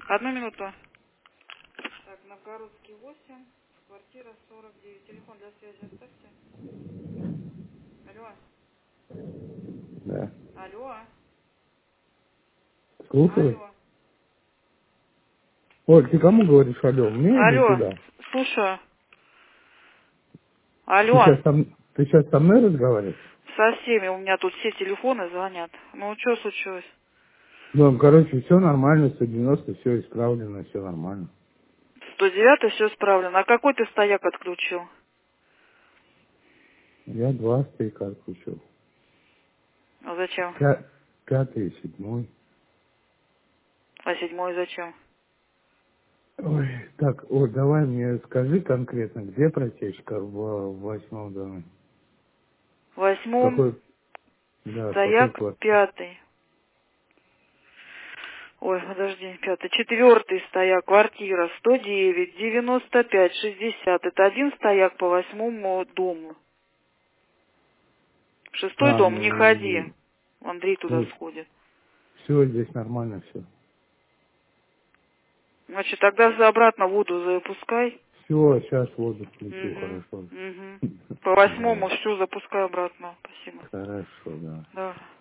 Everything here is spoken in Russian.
Одну минуту. Так, Новгородский 8, квартира 49. Телефон для связи оставьте. Алло. Да. Алло. Слушаю. Алло. Оль, ты кому говоришь алло? Мне или Алло. туда? Слушаю. Ты Алло. сейчас со мной разговариваешь? Со всеми. У меня тут все телефоны звонят. Ну, что случилось? Ну, короче, все нормально, 190, все исправлено, все нормально. 109 все справлено. А какой ты стояк отключил? Я 2 стояка отключил. А зачем? Пятый, седьмой. А 7 зачем? Ой, так, Оль, давай мне скажи конкретно, где протечка в 8-м доме? В 8 Какой, да, в какой стояк квартире? 5. Ой, подожди, 5. 4 стояк, квартира 109, 95, 60. Это один стояк по 8 дому. 6 А, дом не ходи. ну, Андрей туда сходит. все, здесь нормально все. Значит, тогда обратно воду запускай. Все, сейчас воду включу, Угу. хорошо. Угу. По Да, 8 все запускай обратно. Спасибо. хорошо, да. Да.